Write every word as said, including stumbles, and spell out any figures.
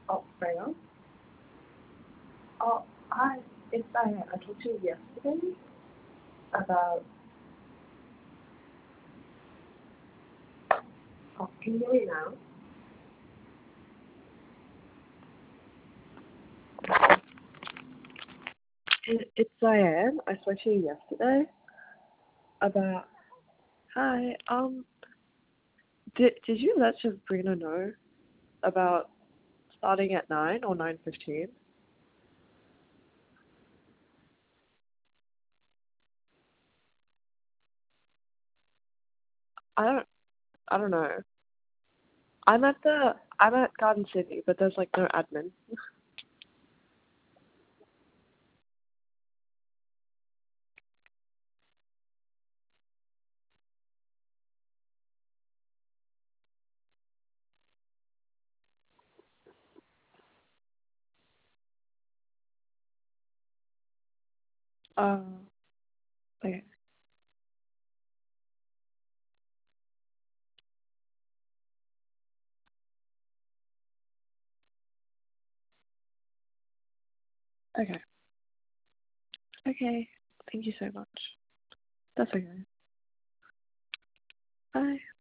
Oh, Freya? Oh, hi. It's Diane. I talked to you yesterday about. Oh, can you hear me now? It- It's Diane. I spoke to you yesterday about. Hi. Um. Did Did you let Sabrina know about starting at nine or nine fifteen? I don't. I don't know. I'm at the. I'm at Garden City, but there's like no admin. Uh. Okay. Okay. Okay. Thank you so much. That's okay. Bye.